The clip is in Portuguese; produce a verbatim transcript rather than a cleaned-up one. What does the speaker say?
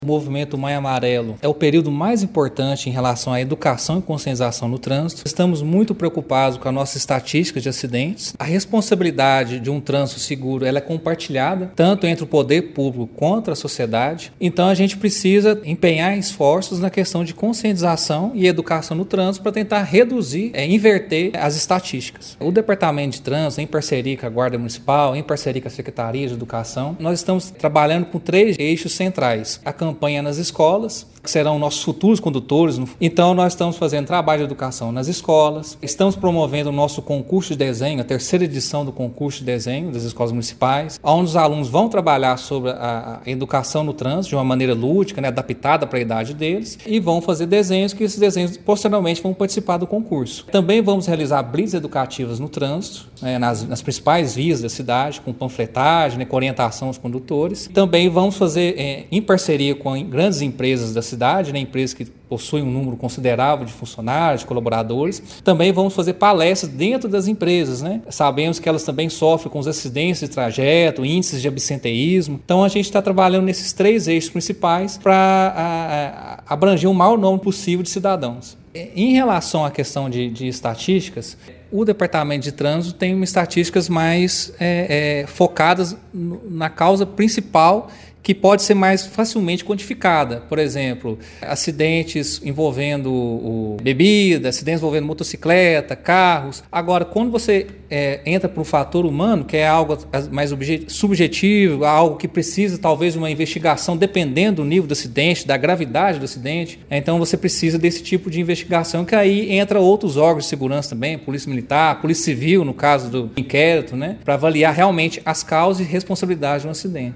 O movimento Maio Amarelo é o período mais importante em relação à educação e conscientização no trânsito. Estamos muito preocupados com a nossa estatística de acidentes. A responsabilidade de um trânsito seguro ela é compartilhada, tanto entre o poder público quanto a sociedade. Então a gente precisa empenhar esforços na questão de conscientização e educação no trânsito para tentar reduzir, é, inverter as estatísticas. O Departamento de Trânsito, em parceria com a Guarda Municipal, em parceria com a Secretaria de Educação, nós estamos trabalhando com três eixos centrais. A campanha nas escolas, que serão nossos futuros condutores. Então, nós estamos fazendo trabalho de educação nas escolas, estamos promovendo o nosso concurso de desenho, a terceira edição do concurso de desenho das escolas municipais, onde os alunos vão trabalhar sobre a, a educação no trânsito de uma maneira lúdica, né, adaptada para a idade deles, e vão fazer desenhos que esses desenhos, posteriormente, vão participar do concurso. Também vamos realizar blitz educativas no trânsito, né, nas, nas principais vias da cidade, com panfletagem, né, com orientação aos condutores. Também vamos fazer, é, em parceria com grandes empresas da cidade, né, empresas que possuem um número considerável de funcionários, de colaboradores. Também vamos fazer palestras dentro das empresas, né? Sabemos que elas também sofrem com os acidentes de trajeto, índices de absenteísmo. Então a gente está trabalhando nesses três eixos principais para abranger o maior número possível de cidadãos. Em relação à questão de, de estatísticas, o Departamento de Trânsito tem uma estatísticas mais é, é, focadas na causa principal, que pode ser mais facilmente quantificada. Por exemplo, acidentes envolvendo o bebida, acidentes envolvendo motocicleta, carros. Agora, quando você é, entra para um fator humano, que é algo mais subjetivo, algo que precisa talvez de uma investigação dependendo do nível do acidente, da gravidade do acidente, então você precisa desse tipo de investigação, que aí entra outros órgãos de segurança também, Polícia Militar, Polícia Civil, no caso do inquérito, né, para avaliar realmente as causas e responsabilidade de um acidente.